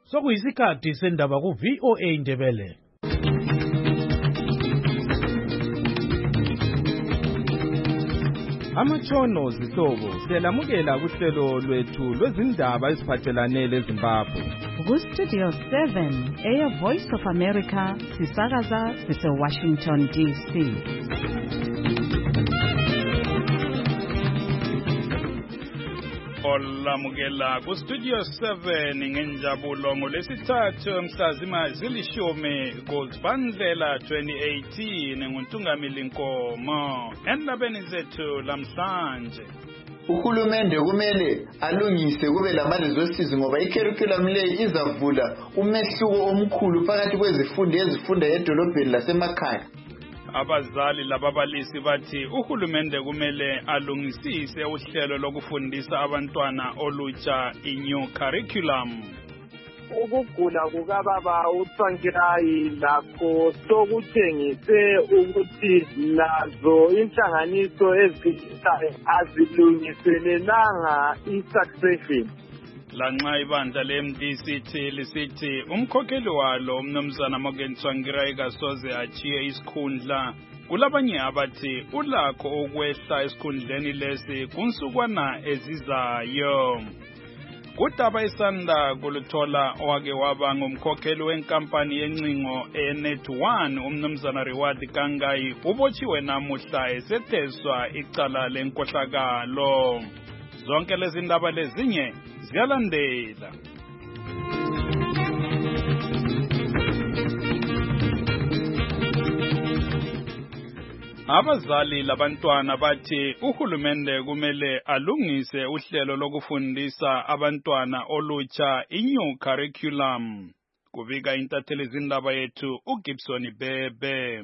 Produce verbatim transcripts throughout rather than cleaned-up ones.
Sokuyisikhathi sendaba ku V O A Ndebele. Amatshono zihlobo siyalamukela kuhlelo lwethu lwezindaba eziphathelane leZimbabwe. Ku Studio seven, Air Voice of America, sisakaza sise Washington D C. Olamukela ku Studio seven ngenjabulo ngolesithathu mhlazima zilishumi kuZibandlela twenty eighteen nguNtungamili Nkomo endabeni zethu lamhlanje. Uhulumende kumele alungise kube lama-resources ngoba i-curriculum le izavula umehluko omkhulu phakathi kwezifundo ezifunda edolobheni lasemakhaya. Abazali lababalisi bathi uhulumende kumele alungisise uhlelo lokufundisa abantwana olutsha i-new curriculum. Ukugula kukababa uTsvangirai lakho sokutshengise ukuthi lazo inhlanganiso ezithayo azilungiselelanga i-succession. Lanxa ibandla le-M D C T lisithi umkhokheli walo umnumzana Morgan Tsvangirai kasoze achiye isikhundla, kulabanye abathi ulakho ukwehla esikhundleni lesi kunsukwana ezizayo. Kudaba isanda kuluthola owake waba ngumkhokheli wenkampani yencingo eNet one umnumzana Reward Kangai ubotshiwe namuhla esetheswa icala lenkohlakalo. Zonke lezi ndaba lezinye ziyalandela. Abazali labantwana bathi uhulumende kumele alungise uhlelo lokufundisa abantwana olutsha i-new curriculum. Kubika intatheli zindaba yethu uGibson Bebe.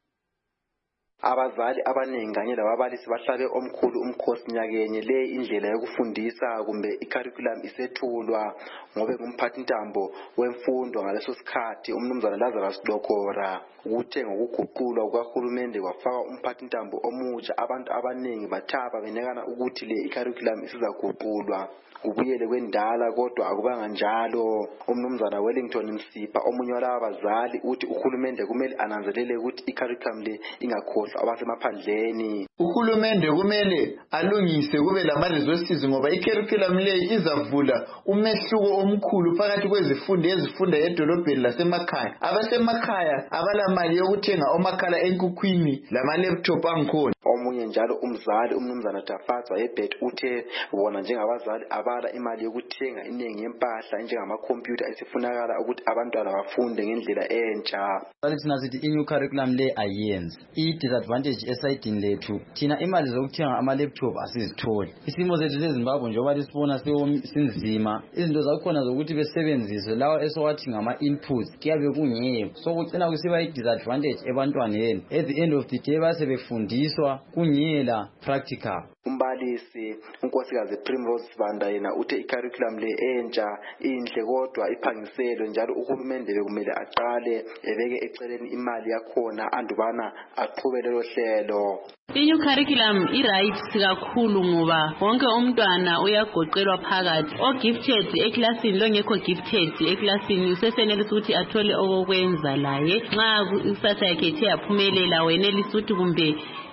Abazali abaningi kanye lababalisi bahlabe omkhulu umkhosi nyakenye le indlela yokufundisa kumbe i-curriculum isethulwa ngobe ngumphathintambo wemfundo ngaleso sikhathi umnumzana Lazarus Dokora. Ukuthe ngokuguqulwa kukahulumende kwafaka umphathintambo omutsha, abantu abaningi bathaba benekana ukuthi le i-curriculum isizaguqulwa kubuyele kwendala, kodwa akubanga njalo. Umnumzana Wellington Msipha omunye walaba bazali uthi uhulumende kumele ananzelele ukuthi i-curriculum le ingakhohlwa abasemaphandleni. Uhulumende kumele alungise kube lama-resources ngoba i-curriculum le izavula umehluko omkhulu phakathi kwezifundo ezifunda edolobheni lasemakhaya. Abasemakhaya abalamali yokuthenga omakhala enkukhwini lama-laptop angikhona. Omunye njalo umzali umnumzana Tafatswa eBet uthe bona njengabazali abala imali yokuthenga iningi yempahla njengamakhompyutha esifunakala ukuthi abantwana bafunde ngendlela entsha. Thina sithi i-new curriculum le ayenzi i-disadvantage esayidini lethu, thina imali zokuthenga ama-laptop asizitholi. Isimo zethu seZimbabwe njengoba lisibona sinzima, izinto zakhona zokuthi besebenzise lawa esowathi ngama-inputs kuyabe kungekho, sokucina kusiba i-disadvantage ebantwaneni. At the end of the day basebefundiswa kungela practical. Umbalisi unkosikazi Primrose Vanda yena uthe i-curriculum le entsha inhle kodwa iphangiselwe, njalo uhulumende bekumele aqale ebeke eceleni imali yakhona andubana aqhube lelo hlelo. I-new curriculum i-right kakhulu ngoba wonke umntwana uyagoqelwa phakathi. O-gifted eklasini longekho gifted eklasini usesenelisa ukuthi athole okokwenza laye. Nxa ikusasa yakhe ethe yaphumelela wenelisa ukuthi kumbe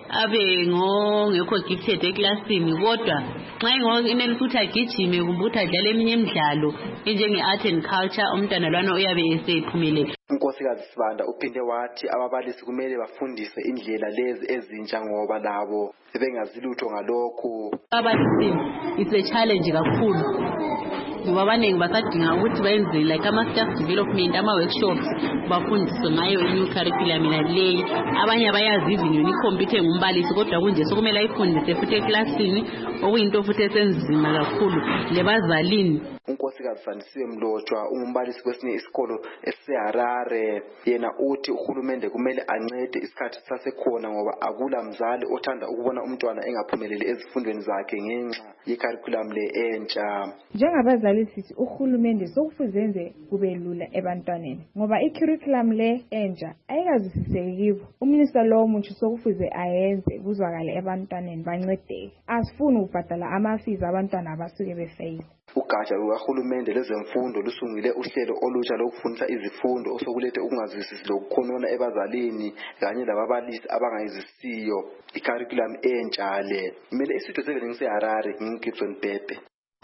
abe ngongekho gifted eklasini, kodwa nxa inelisa ukuthi agijime kumbe ukuthi adlale eminye imidlalo enjenge-art and culture, umntwana lwana uyabe esephumelele. Unkosikazi Sibanda uphinde wathi ababalisi kumele bafundise indlela lezi ezintsha ngoba labo bengazilutho ngalokhu. Ababalisi it's a challenge kakhulu ngoba abaningi basadinga ukuthi bayenze like ama-staff development, ama-workshops, bafundiswe ngayo i-new curriculum leyi. Abanye abayazi even yona ikhompyutha engumbalisi, kodwa kunje sokumele ayifundise futhi eklasini, okuyinto futhi esenzima kakhulu lebazalini. Unkosikazi Sandisiwe Mlotshwa ungumbalisi kwesinye isikolo eseHarare. Yena uthi uhulumende kumele ancede isikhathi sasekhona ngoba akula mzali othanda ukubona umntwana engaphumeleli ezifundweni zakhe ngenxa ye-curriculum le entsha. Njengabazali sithi uhulumende sokufuzenze kube lula ebantwaneni ngoba i-curriculum le entsha ayikazisiseki kibo. Uminista lo omutsha sokufuze ayenze kuzwakale ebantwaneni bancedeke. Asifuni ukubhadala ama-fees abantwana abasuke befeyila. Ugatsha lukahulumende uhulumende lezemfundo lusungule uhlelo olutsha lokufundisa izifundo osokulethe ukungazwisisi lokukhonona ebazalini kanye lababalisi abangayizisiyo i-curriculum entsha le. Imele isitho seven ngiseHarare ngingigibson Pepe.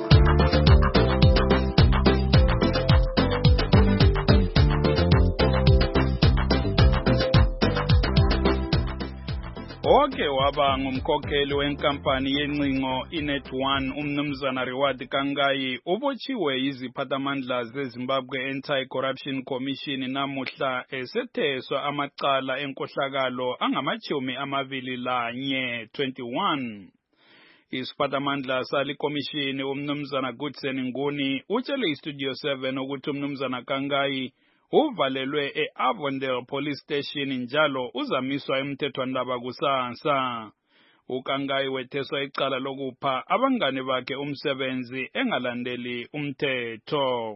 Oke waba ngumkhokheli wenkampani yencingo iNet one umnumzana Reward Kangayi ubotshiwe yiziphathamandla zeZimbabwe Anti-Corruption Commission namuhla esetheswa amacala enkohlakalo angamachumi amabili lanye twenty-one. Isiphathamandla sali commission umnumzana Goodson Nguni utshele iStudio seven ukuthi umnumzana Kangayi uvalelwe e-Avondale Police Station njalo uzamiswa emthethwandaba kusasa. uKangayi wetheswa icala lokupha abangane bakhe umsebenzi engalandeli umthetho.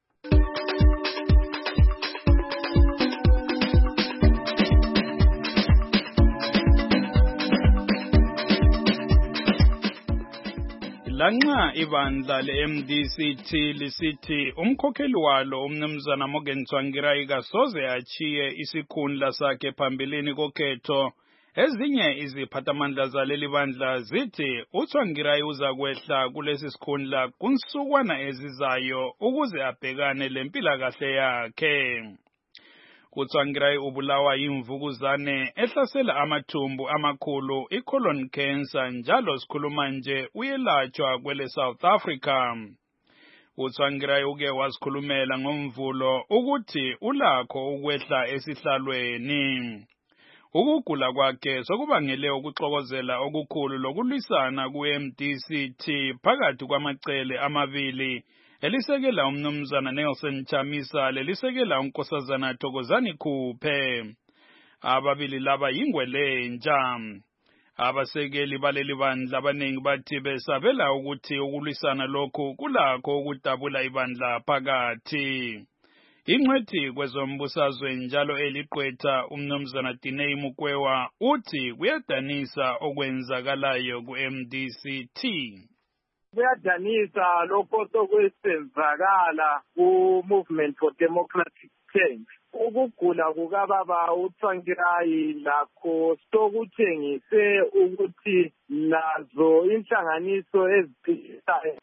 Lanxa ibandla le-M D C T lisithi umkhokheli walo umnumzana Morgan Tsvangirai kasoze achiye isikhundla sakhe phambilini kokhetho, ezinye iziphathamandla zaleli bandla zithi uTsvangirai uza kwehla kulesi sikhundla kunsukwana ezizayo ukuze abhekane lempilakahle yakhe. uTsvangirai ubulawa yimvukuzane ehlasela amathumbu amakhulu i-colon cancer njalo sikhuluma nje uyelatshwa kwele South Africa. uTsvangirai uke wasikhulumela ngomvulo ukuthi ulakho ukwehla esihlalweni. Ukugula kwakhe sokubangele ukuxokozela okukhulu lokulwisana ku-M D C T phakathi kwamacele amabili elisekela umnumzana Nelson Chamisa lelisekela unkosazana Thokozani Khuphe. Ababili laba yingwelentsha. Abasekeli baleli bandla abaningi bathi besabela ukuthi ukulwisana lokhu kulakho ukudabula ibandla phakathi. Ingcwethi kwezombusazwe njalo eliqwetha umnumzana Dinei Mukwewa uthi kuyadanisa okwenzakalayo ku-M D C T. Kuyadanisa lokho sokwesenzakala ku-Movement for Democratic Change. Ukugula kukababa uTsvangirai lakho sokutshengise ukuthi nazo inhlanganiso eziphilayo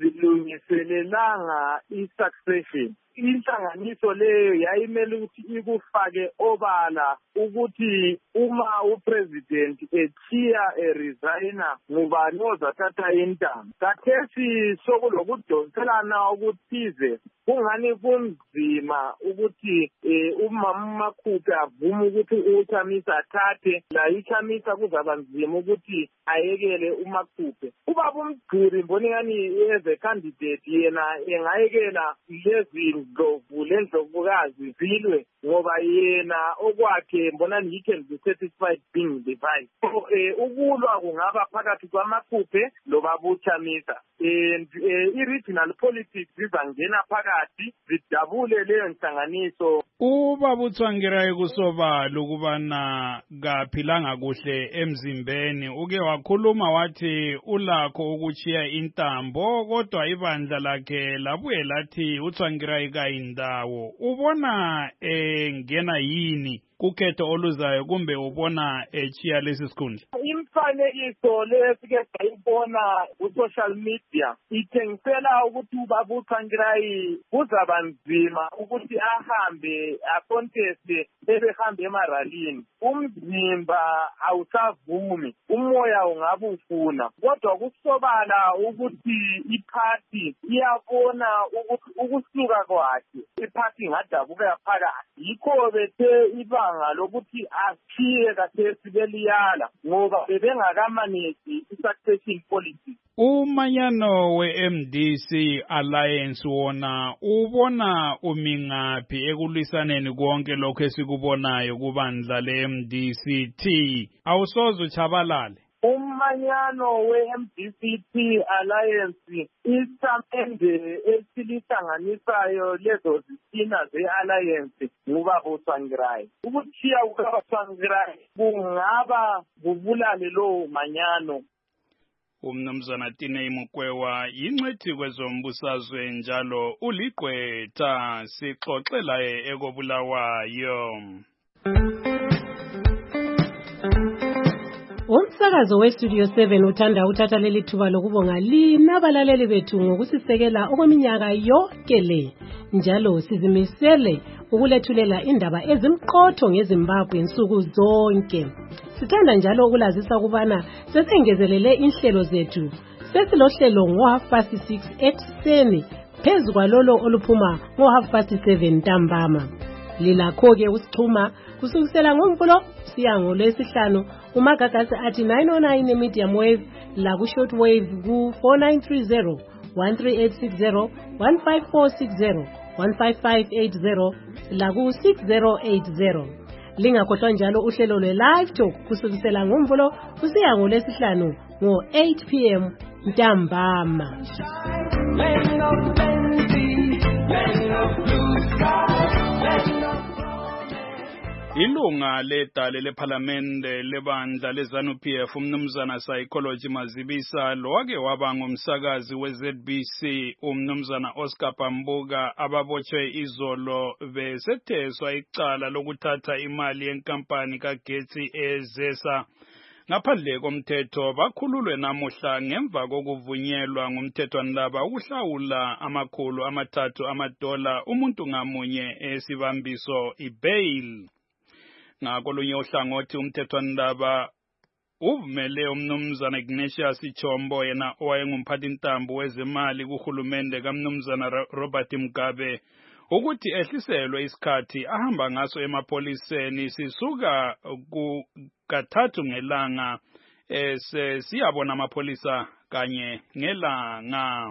azilungiselelanga i-succession. Inhlanganiso leyo yayimele ukuthi ikufake obala ukuthi uma upresident echiya eresigna ngubani ozathatha intamo. Kathesi sokulokudonselana okuthize kungani kunzima ukuthi umama Makhuphe avume ukuthi uChamisa athathe, la iChamisa kuzaba nzima ukuthi ayekele uMakhuphe. Ubaba uMgqiri mbona ngani as a candidate yena engayekela lezi ndlovu lendlovukazi zilwe ngoba yena okwakhe mbona he can be satisfied being the vice. So ukulwa kungaba phakathi kwaMakhuphe lobaba uChamisa. And i-regional politics zizangena phakathi zidabule leyo nhlanganiso. Ubaba uTsvangirai kusobala ukubana kaphilanga kuhle emzimbeni, uke wakhuluma wathi ulakho ukuchiya intambo kodwa ibandla lakhe labuye lathi uTsvangirai kayindawo. Ubona engena yini kukhetho oluzayo kumbe ubona echiya lesi sikhundla? Imfanekiso lesike sayibona ku-social media ithengisela ukuthi ubaba uTsvangirai kuzaba nzima ukuthi ahambe aconteste bebehambe emaralini. Umzimba awusavumi, umoya ungabe ufuna, kodwa kusobala ukuthi iphathi iyabona ukuthi ukusuka kwakhe iphathi ngadabuka phakathi. Yikho bethe ibanga lokuthi ashiye kathesi beliyala ngoba bebengakamanezi i-succession policy. Umanyano we-M D C Alliance wona ubona umingaphi ekulwisaneni konke lokho esikubonayo kubandla le-M D C T? Awusoze uchabalale. Umanyano we-M D C T Alliance isamende esilihlanganisayo lezo zisina ze-alliance ngubaba uTsvangirai. Ukuthiya ukubaba uTsvangirai kungaba kubulale lowo manyano. umnumzana Tinei Mukwewa yincwethi kwezombusazwe njalo uligqwetha sixoxela ekobulawayo. Umsakazo weStudio seven uthanda uthatha leli thuba lokubonga lina abalaleli bethu ngokusisekela okweminyaka yonke le. Njalo sizimisele ukulethulela indaba ezimqotho ngeZimbabwe insuku zonke. Sithanda njalo ukulazisa ukubana sesengezelele inhlelo zethu. Sesilohlelo ngo half past six ekuseni phezu kwalolo oluphuma ngo half past seven ntambama. Lilakho ke usixhuma kusukisela ngomvulo siya ngolwesihlanu umagagasi athi nine oh nine medium wave la ku short wave ku four nine three zero one three eight six zero one five four six zero one five five eight zero la ku six zero eight zero. Lingakhohlwa njalo uhlelo lwe live talk kusukisela ngomvulo kusiya ngolwesihlanu ngo eight p m ntambama. Ilunga ledale leParliamente lebandla leZANU-P F umnumzana Psychology Mazibisa lo wake waba ngumsakazi weZ B C umnumzana Oscar Pambuka ababotshwe izolo besetheswa icala lokuthatha imali yenkampani kaGetsi eZesa ngaphandle komthetho. Bakhululwe namuhla ngemva kokuvunyelwa ngumthethwanlaba ukuhlawula amakhulu amathathu amadola umuntu ngamunye esibambiso ibail. Ngakolunye uhlangothi umthethwanlaba uvumele umnumzana Ignatius Chombo yena owayengumphathintambo wezemali kuhulumende kamnumzana Robert Mugabe ukuthi ehliselwe isikhathi ahamba ngaso emapoliseni sisuka ku kathathu ngelanga ese siyabona amapolisa kanye ngelanga.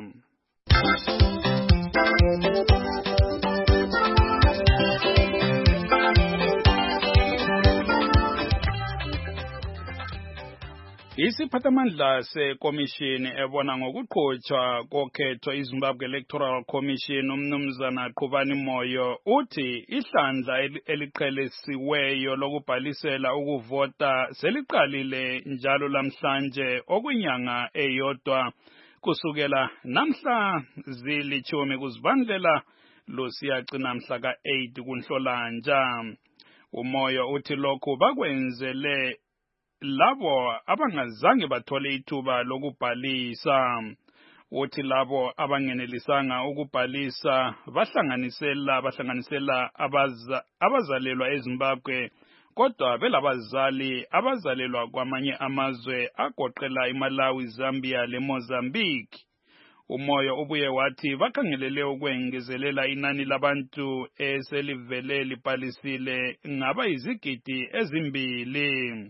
Isiphathamandla sekomishini ebona ngokuqhutshwa kokhetho iZimbabwe Electoral Commission umnumzana Qhubani Moyo uthi ihlandla eliqhelisiweyo lokubhalisela ukuvota seliqalile njalo lamhlanje okwinyanga eyodwa kusukela namhla zilithumi kuzibandlela losiyagcina mhla ka eight kuNhlolanja. Umoyo uthi lokhu bakwenzele labo abangazange bathole ithuba lokubhalisa. Uthi labo abangenelisanga ukubhalisa bahlanganisela bahlanganisela abaza, abazalelwa eZimbabwe kodwa belabazali abazalelwa kwamanye amazwe agoqela iMalawi, Zambia leMozambique. Umoyo ubuye wathi bakhangelele ukwengezelela inani labantu eselivele libhalisile ngaba izigidi ezimbili.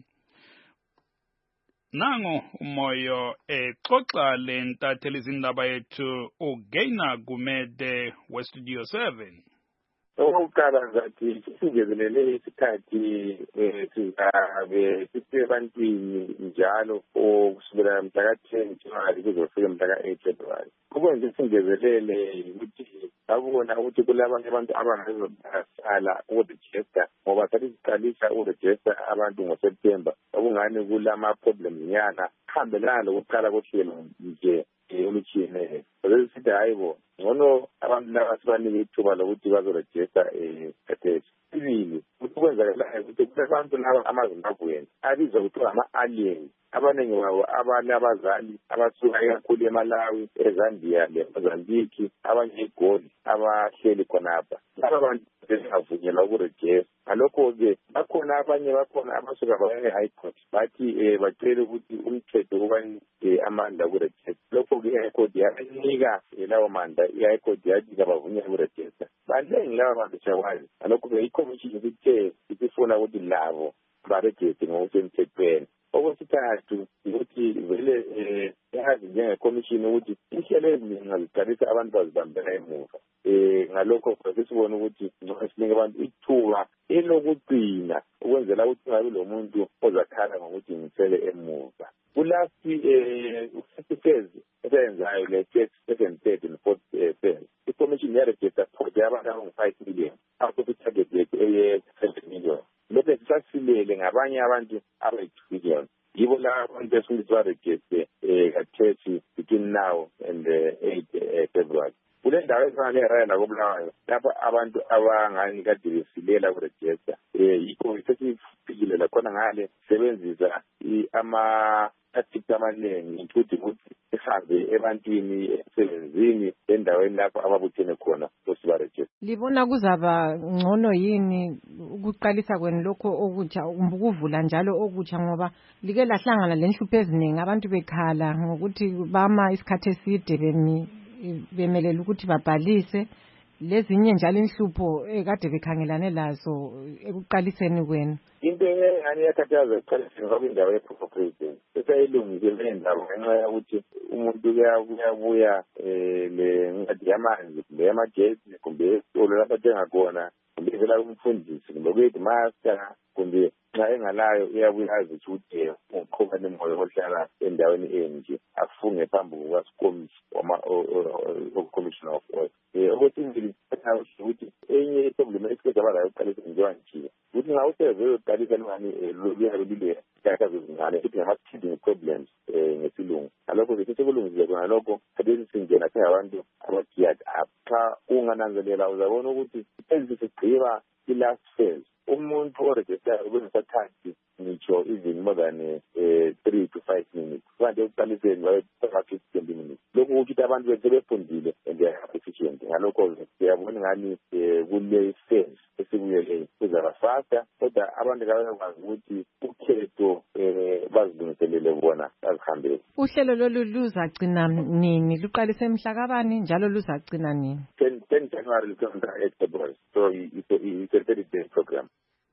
Nango Umoyo exoxa lentatheli izindaba yethu uGaina Gumede weStudio seven. Okokuqala ngathi singezelele isikhathi sizabe sisebantwini njalo kusukela mhla ten January kuzofika mhla eight February. Ukwenza singezelele ukuthi babona ukuthi kulabanye abantu abangazosala ukurejista ngoba sathi siqalisa ukurejista abantu ngoSeptember okungani kulama problems nyana hambelana lokuqala kohlelo nje olutshiyeneyo. Besithi hayibo ngono abantu laba sibanike ithuba lokuthi bazorejista ekhathesi. Sibili ukwenzakala ukuthi kubantu laba amaZimbabweans abizwa kuthiwa ama-aliens abaningi babo abanye abazali abasuka ekakhulu eMalawi, eZambia leMozambique, abanye eGoli abahleli khonapha. Laba bantu bengavunyelwa ukurejista. Ngalokho-ke bakhona abanye bakhona abasuka baya e-High Court bathi bacele ukuthi umthetho kubanike amandla ukurejista. Lokho-ke i-High Court yanika lawo mandla. I-High Court yathi kabavunyelwa ukurejista. Banengi laba bantu shakwazi. Ngalokho-ke ikhomishini ithe isifuna ukuthi labo barejiste ngokusemthethweni. Okwesithathu ukuthi vele yazi njengekomishini ukuthi inhlelo eziningi ngaziqalisa abantu bazibambela emuva. Eh ngalokho sesibona ukuthi sininge abantu ithuba elokugcina ukwenzela ukuthi ngabe lo muntu ozakhala ngokuthi ngisele emuva. Kulasi eh usifezi esenzayo le second third and fourth phase. Ikomishini yarejista project abantu abangu-five million out of the target yethu eye seven million. Lokho sisasilele ngabanye abantu abayi-two million. yibo la abantu esifisa register eh kathesi between now and the eighth February. Kule ndawo efana ne-Raya nakobulawayo lapha abantu abangani kade besilela kuregister eh yikho sesifikile lakhona ngale sebenzisa ama-tactics amaningi futhi ukuthi sihambe ebantwini emsebenzini endaweni lapho ababuthene khona bosibaregister. Libona kuzaba ngcono yini ukuqalisa kwenu lokho okutsha ukuvula njalo okutsha ngoba like lahlangana lenhlupho eziningi abantu bekhala ngokuthi bama isikhathi eside bemi bemelela ukuthi babhalise lezinye njalo inhlupho ekade bekhangelane lazo ekuqaliseni kwenu. Into engani yakhathaza ekuqaliseni ngoba indawo ye-proof of residence esayilungise le ndawo ngenxa yokuthi umuntu kuyabuya le ncwadi yamanzi kumbe yamagesi kumbe esitolo lapho athenga khona kumbe vela kumfundisi kumbe kuyidmaster kumbe nxa engalayo uyabuya azi ukuthi uqhuba nemoya ohlala endaweni enje afunge phambi kukakomishina of oil. Okwesibili ukuthi enye iproblem esikheza abalayo uqalisa njengoba njile ukuthi nxa useve uqalisa lungani luyabe lule kakazo zingane futhi ngama-teething problems ngesilungu ngalokho ke sekulungile kona lokho khathesi singena singabantu abagiyad up. Xa ungananzelela uzabona ukuthi ezi sigqiba i-last phase umuntu oregistayo ubenesathathi ngitsho even more than uh, three to five minutes. Kanje ukuqaliseni babe twenty minutes. Lokho ukuthi abantu bethu befundile and they are efficient. Ngalokho siyabona ngani kule phase esibuyele kuzaba faster kodwa abantu kabakwazi ukuthi ukhetho bazilungiselele bona bazihambele. Uhlelo lolu luzagcina nini? Luqalise mhla kabani njalo luzagcina nini? ten January luqonda eight February. So it's a thirty day program.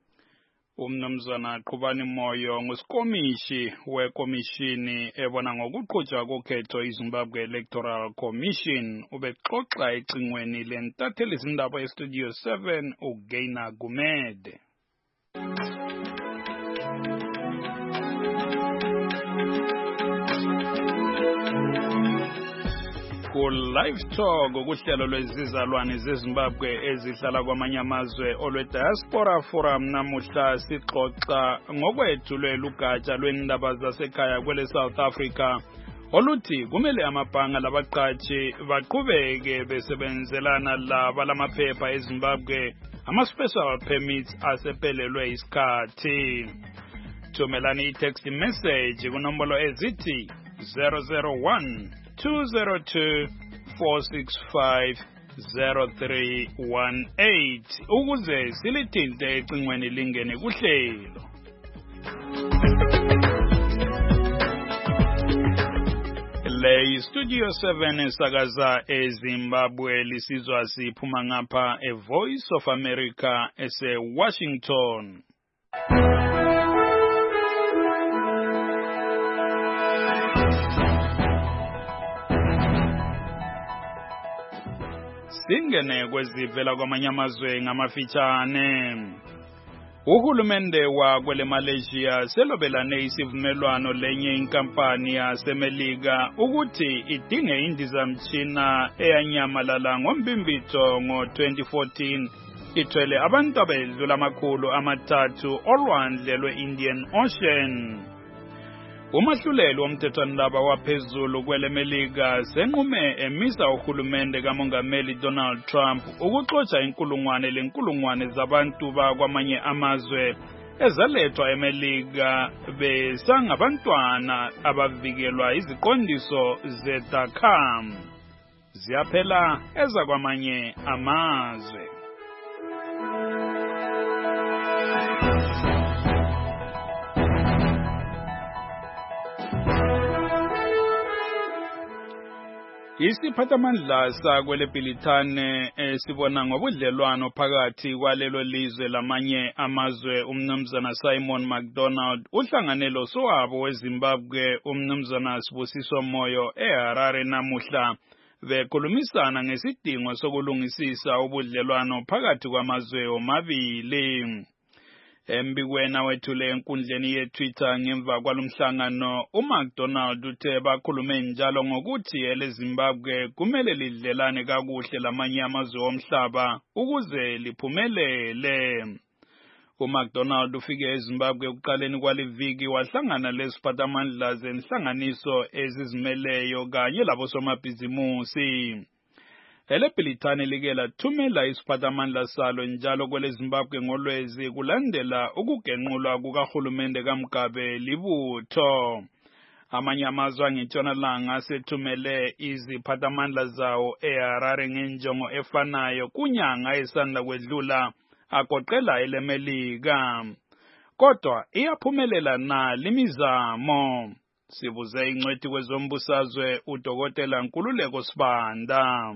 Umnumzana Qhubani Moyo ngusikomishi wekomishini ebona ngokuqhutshwa kokhetho iZimbabwe Electoral Commission ubexoxa ecingweni lentatheli izindaba estudio seven uGaina Gumede. Ku live talk ukuhlelo lwezizalwane zeZimbabwe ezihlala kwamanye amazwe olwe Diaspora Forum namuhla sixoxa ngokwethulwe lugatsha lwendaba zasekhaya kwele South Africa oluthi kumele amabhanga labaqatshi baqhubeke besebenzelana laba lamaphepha eZimbabwe ama-special permits asephelelwe isikhathi. Thumelani i-text message kunombolo ezithi zero zero one two zero two four six five zero three one eight ukuze silithinte ecingweni lingene kuhlelo. Le Studio seven sakaza eZimbabwe lisizwa siphuma ngapha e Voice of America ese Washington. Singene kwezivela kwamanye amazwe ngamafitshane. Uhulumende wa kwele Malaysia selobelane isivumelwano lenye inkampani yaseMelika ukuthi idinge indizamtshina eyanyamalala ngombimbitho ngo twenty fourteen ithwele abantu abedlula amakhulu amathathu olwandle lwe-Indian Ocean. Umahluleli womthethwandaba waphezulu kwele Melika senqume emisa uhulumende kamongameli Donald Trump ukuxotsha inkulungwane lenkulungwane zabantu bakwamanye amazwe ezalethwa eMelika besangabantwana abavikelwa iziqondiso zeDACAM ziyaphela ezakwamanye amazwe. Isiphathamandla sakwele Bhilithane esibona ngobudlelwano phakathi kwalelo lizwe lamanye amazwe umnumzana Simon McDonald uhlanganelo sowabo weZimbabwe umnumzana Sibusiso Moyo eHarare namuhla bekhulumisana ngesidingo sokulungisisa ubudlelwano phakathi kwamazwe omabili. Embikweni wethule enkundleni yeTwitter ngemva kwalomhlangano uMcDonald uthe bakhulume njalo ngokuthi eleZimbabwe kumele lidlelane kakuhle lamanye amazwe omhlaba ukuze liphumelele. uMcDonald ufike eZimbabwe ekuqaleni kwaliviki wahlangana lesiphathamandla zenhlanganiso ezizimeleyo kanye labosomabhizimusi. Lele bhilithani like lathumela isiphathamandla salo njalo kwele Zimbabwe ngolwezi kulandela ukugenqulwa kukahulumende kaMgabe libutho. Amanye amazwe angentshonalanga asethumele iziphathamandla zawo eHarare ngenjongo efanayo kunyanga esanda kwedlula agoqela eleMelika. Kodwa iyaphumelela na limizamo? Sibuze ingcwethi kwezombusazwe uDokotela Nkululeko Sibanda.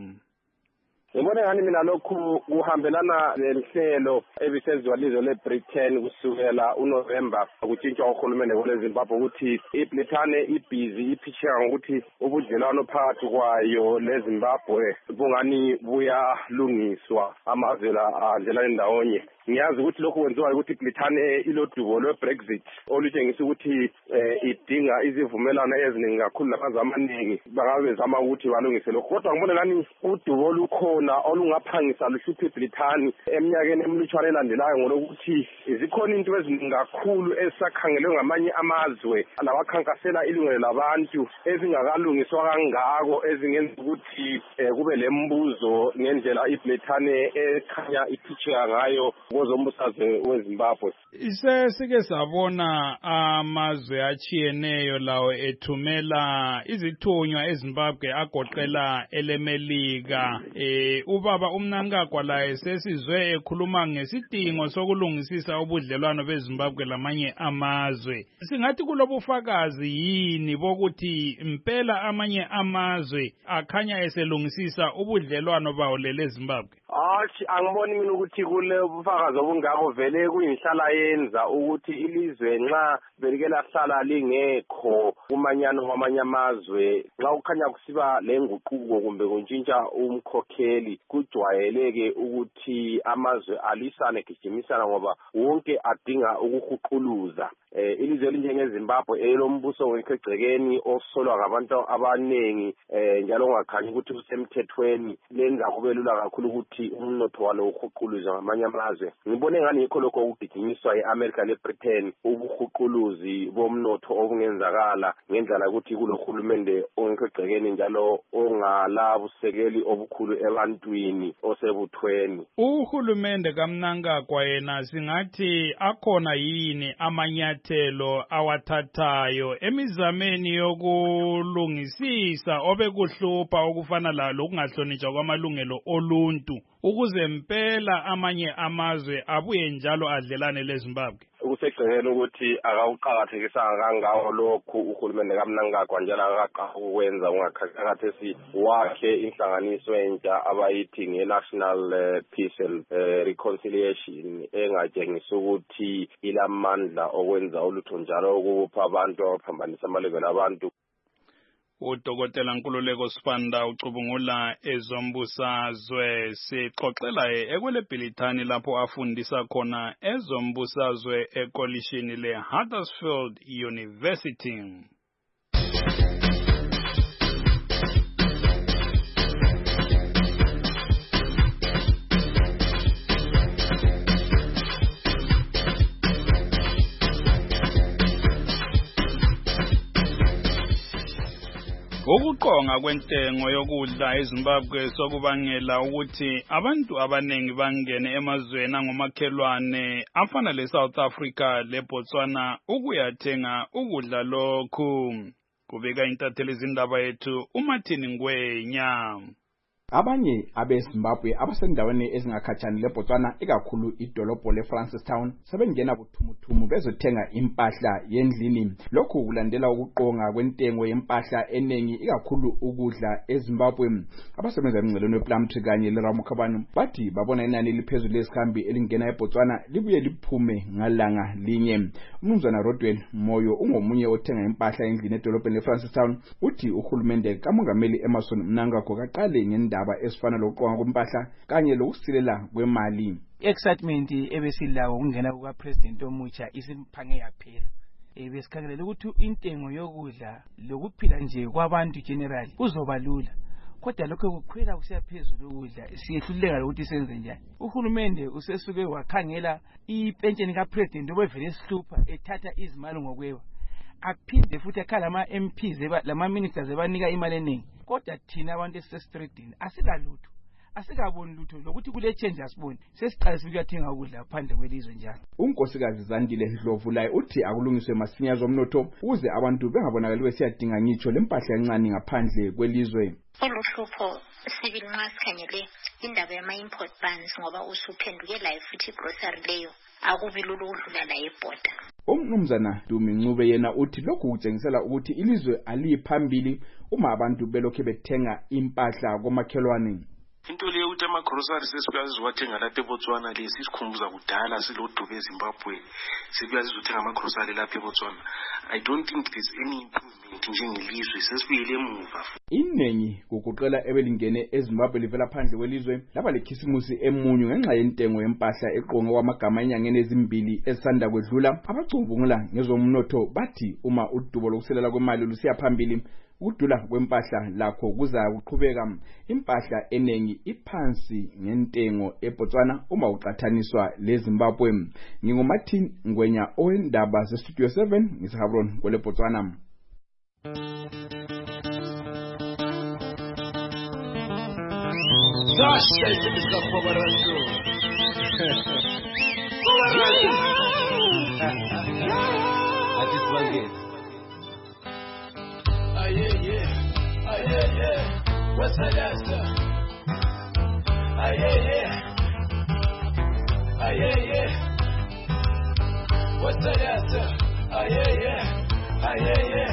Ngibona ngani mina lokhu kuhambelana lenhlelo ebisenziwa lizwe leBritain kusukela uNovember ukutshintshwa uhulumende kweZimbabwe ukuthi iBritain ibhizi iphisheka ngokuthi ubudlelwano phakathi kwayo leZimbabwe bungani buyalungiswa amazwe la adlelana ndawonye. Ngiyazi ukuthi lokhu kwenziwa ukuthi iBritain ilodubo lweBrexit olutshengisa ukuthi idinga izivumelano eziningi kakhulu lamazwe amaningi bangabe bezama ukuthi balungise lokho. Kodwa ngibona ngani udubo lukhona olungaphangisa luhluphe iBritain eminyakeni emilutshwane elandelayo ngolokuthi zikhona into eziningi kakhulu esakhangelwe ngamanye amazwe labakhankasela ilungelo labantu ezingakalungiswa kangako ezingenza ukuthi kube lembuzo ngendlela iBritain ekhanya iphitheka ngayo kozombusazwe weZimbabwe. Ise sike sabona amazwe achiyeneyo lawo ethumela izithunywa eZimbabwe agoqela eleMelika. Eh ubaba uMnangagwa laye sesizwe ekhuluma ngesidingo sokulungisisa ubudlelwano beZimbabwe lamanye amazwe. Singathi kulobufakazi yini bokuthi impela amanye amazwe akhanya eselungisisa ubudlelwano bawo leZimbabwe? Athi angiboni mina ukuthi kule ubufakazi obungako vele kuyinhlala yenza ukuthi ilizwe nxa belike lahlala lingekho kumanyano kwamanye amazwe nxa ukhanya kusiba lenguquko kumbe kuntshintsha umkhokheli kujwayeleke ukuthi amazwe alisane gijimisana ngoba wonke adinga ukuhuquluza. Eh ilizwe elinjengeZimbabwe elombuso wekegcekeni osolwa ngabantu abanengi eh njalo ungakhanyi ukuthi usemthethweni lenza kube lula kakhulu ukuthi umnotho walo uhuquluze ngamanye amazwe. Ngibone ngani yikho lokho okugijimiswa eAmerica leBritain ubuhuquluzi bomnotho obungenzakala ngendlela ukuthi kulohulumende ongekegcekeni njalo ongalabusekeli obukhulu ebantwini osebuthweni. Uhulumende kaMnangagwa yena singathi akhona yini amanyathelo awathathayo emizameni yokulungisisa obekuhlupha okufana la lokungahlonitshwa kwamalungelo oluntu ukuze impela amanye amazwe abuye njalo adlelane leZimbabwe? Kusegcekeni ukuthi akawuqakathekisanga kangawo lokhu uhulumende kaMnangagwa njalo akaqhaqa ukwenza ungakhathi wakhe inhlanganiso entsha abayithi nge-National Peace and Reconciliation engatshengisa ukuthi ilamandla okwenza ulutho njalo ukupha abantu abaphambanisa amalungelo abantu. uDokotela Nkululeko Sibanda ucubungula ezombusazwe. Sixoxela ekwele bhilithani lapho afundisa khona ezombusazwe ekolishini leHuddersfield University. Ukuqonga kwentengo yokudla eZimbabwe sokubangela ukuthi abantu abanengi bangene emazweni angomakhelwane afana leSouth Africa leBotswana ukuyathenga ukudla lokhu. Kubika intatheli izindaba yethu uMartin Ngwenya. Abanye abeZimbabwe abasendaweni ezingakhatshana leBotswana ikakhulu idolobho leFrancistown sebengena buthumuthumu bezothenga impahla yendlini. Lokhu kulandela ukuqonga kwentengo yempahla enengi ikakhulu ukudla eZimbabwe. Abasebenza emngceleni wePlumtree kanye leRamukhabani bathi babona inani liphezulu lesikhambi elingena eBotswana libuye liphume ngalanga linye. Umnumzana Rodwell Moyo ungomunye othenga impahla endlini edolobheni leFrancistown uthi uhulumende kaMongameli Emmerson Mnangagwa kaqale ngendaba esifana lokuqonga kwempahla kanye lokusilela kwemali. Excitement ebesilawo ukungena kuka president omutsha isimphange yaphela. Ebesikhangelela ukuthi intengo yokudla lokuphila nje kwabantu generally kuzoba lula. kodwa lokho kukhwela kusiyaphezulu ukudla siyehluleka ukuthi senze njani. Uhulumende usesuke wakhangela ipentsheni kapresident obevele sihlupha ethatha izimali ngokwewa, aphinde futhi akhala ama-M Ps lama ministers ebanika imali eningi, kodwa thina abantu esisestradini asilalutho, asikaboni lutho lokuthi kule change asiboni, sesiqala sifika ukudla phandle kwelizwe njalo. Unkosikazi Zandile Dlovu laye uthi akulungiswe masinya zomnotho ukuze abantu bengabonakali besiyadinga ngitsho lempahla encane ngaphandle kwelizwe. Oluhlupho sibili nxa sikhangele indaba yama-import bans ngoba usuphenduke layo futhi grocery leyo akubi lulu ukudlula la ebhoda. Umnumzana Dumi Ncube yena uthi lokhu kutshengisela ukuthi ilizwe aliphambili uma abantu belokhe bethenga impahla komakhelwane. Into leyo ukuthi ama-groceries sesibuya sizowathenga lapha eBotswana lesi sikhumbuza kudala silodubo eZimbabwe sibuya sizothenga ama-grocery lapha eBotswana. I don't think there's any improvement njengelizwe, sesibuyele emuva. Iningi kuguqela ebelingene eZimbabwe livela phandle kwelizwe laba lekhisimusi emunyu ngenxa yentengo yempahla eqonga kwamagama enyangeni ezimbili esanda kwedlula. Abacubungula ngezomnotho bathi uma udubo lokuselela kwemali lusiya phambili, ukudula kwempahla lakho kuza kuqhubeka. Impahla enengi iphansi ngentengo eBotswana uma uqathaniswa leZimbabwe. NginguMartin Ngwenya owendaba zeStudio seven ngiseHabron kwele Botswana. What's that answer? Ah yeah yeah. Ah yeah yeah. What's that answer? Ah yeah yeah. Ah yeah yeah.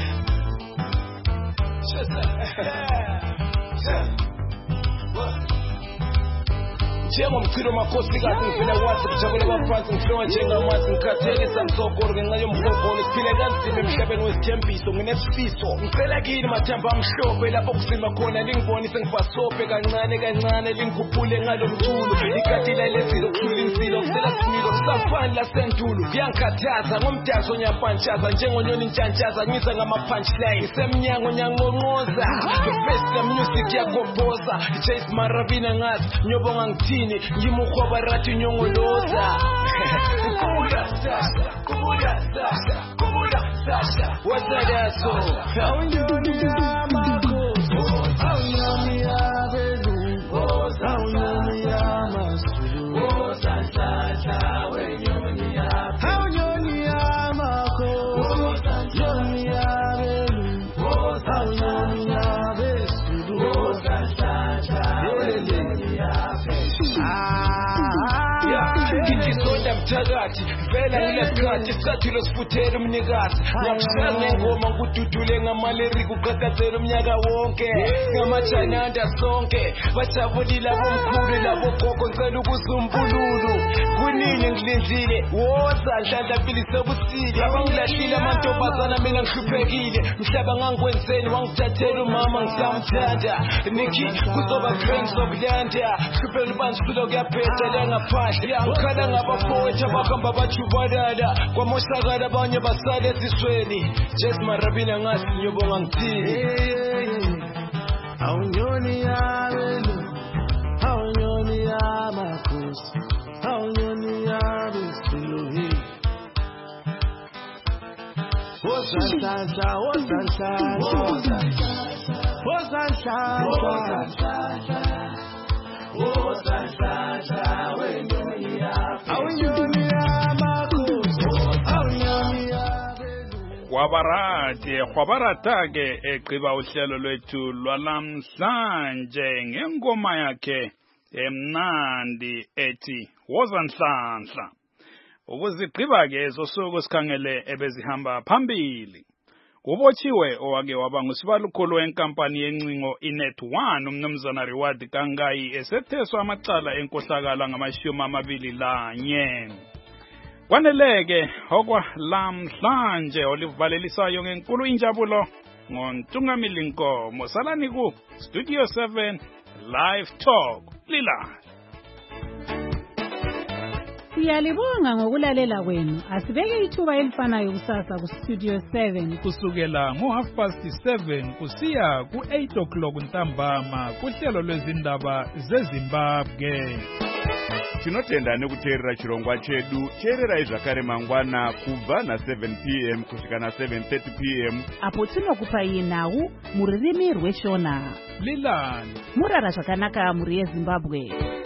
Shut up. Yeah. What? Jema mkhilo makosi kathi ngifuna wathi kujabule baphansi ngifuna njengamathi ngikhathelisa msokoro ngenxa yomhobholo siphile kanzima emhlabeni wesithembiso nginesifiso ngicela kini mathemba amhlophe lapho kusima khona lingibonise ngifasope kancane kancane lingikhuphule ngalomculo ikatila lezilo kuhlula insilo kusela similo kusafani lasendulo kuyangikhathaza ngomdaso nyapantshaza njengonyoni ntshantshaza ngiza ngama-punchline semnyango nyangonqoza the best the music yakobhoza Chase Marabina ngazi nyobonga ngithini ngimukhoba rathi nyongoloza kubuya sasa kubuya sasa kubuya sasa wasadaso awunyoni yamako awunyoni yabelu awunyoni yamasulu wasasa wenyoni yabelu awunyoni yamako awunyoni yabelu awunyoni yabesulu wasasa wenyoni yabelu Kikisoda mthakathi vela ngilesikhathi sathilo sifuthela umnikazi ngakushaya ngengoma ngududule ngamaleri kukhathazela umnyaka wonke ngamajananda sonke bajabulile abomkhulu labogogo ngicela ukuzumbululu kunini ngilindile woza nhlanhla mpili sebusile abangilahlile amantombazana mina ngihluphekile mhlaba ngangikwenzeni wangithathela umama ngisamthanda Nikki kuzoba friends of Landa hluphela ubanjisilo kuyaphetha la ngaphandle ngikhala ngabafowethu abahamba bajubalala kwamoshakala abanye basala ezisweni Jesse Marabina ngathi nyobonga ngithini awunyoni yabelu awunyoni yamakhosi awunyoni yabesuluhi Wozanhlanhla wozanhlanhla wozanhlanhla wozanhlanhla wenyoni yakho awunyoni yamakhosi awunyoni yabelu Wabarate khwabarata ke egqiba uhlelo lwethu lwalamhlanje ngengoma yakhe emnandi ethi wozanhlanhla. Ukuzigqiba ke ezosuku sikhangele ebezihamba phambili. Ubotshiwe owake waba ngusibalukhulu wenkampani yencingo iNet one umnumzana Reward Kangayi esetheswa amacala enkohlakala ngamashumi amabili lanye. Kwaneleke okwa lamhlanje olivalelisayo ngenkulu injabulo ngoNtungamili Nkomo salani ku Studio seven Live Talk Lila. Siyalibonga ngokulalela kwenu. Asibeke ithuba elifanayo kusasa ku Studio seven kusukela ngo half past seven kusiya ku eight o'clock ntambama kuhlelo lwezindaba zeZimbabwe. Tinotenda nekuteerera chirongwa chedu. Teererai zvakare mangwana kubva na seven p m kusvika na seven thirty p m apo tinokupai nhau muririmi rweshona. Lilani murara zvakanaka muri yeZimbabwe.